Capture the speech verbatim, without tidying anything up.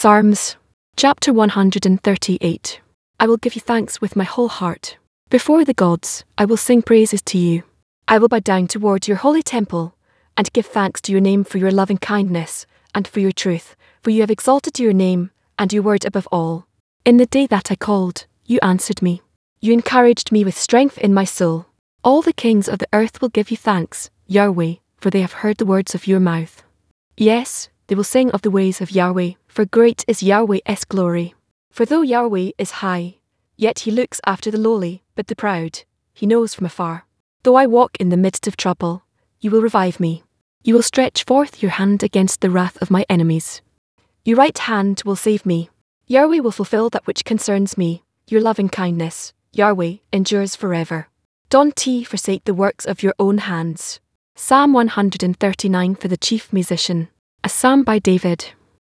Psalms, chapter one hundred thirty-eight. I will give you thanks with my whole heart. Before the gods, I will sing praises to you. I will bow down toward your holy temple, and give thanks to your name for your loving kindness, and for your truth, for you have exalted your name, and your word above all. In the day that I called, you answered me. You encouraged me with strength in my soul. All the kings of the earth will give you thanks, Yahweh, for they have heard the words of your mouth. Yes, they will sing of the ways of Yahweh, for great is Yahweh's glory. For though Yahweh is high, yet he looks after the lowly, but the proud he knows from afar. Though I walk in the midst of trouble, you will revive me. You will stretch forth your hand against the wrath of my enemies. Your right hand will save me. Yahweh will fulfill that which concerns me. Your loving kindness, Yahweh, endures forever. Don't ye forsake the works of your own hands. Psalm one hundred thirty-nine for the chief musician. A psalm by David.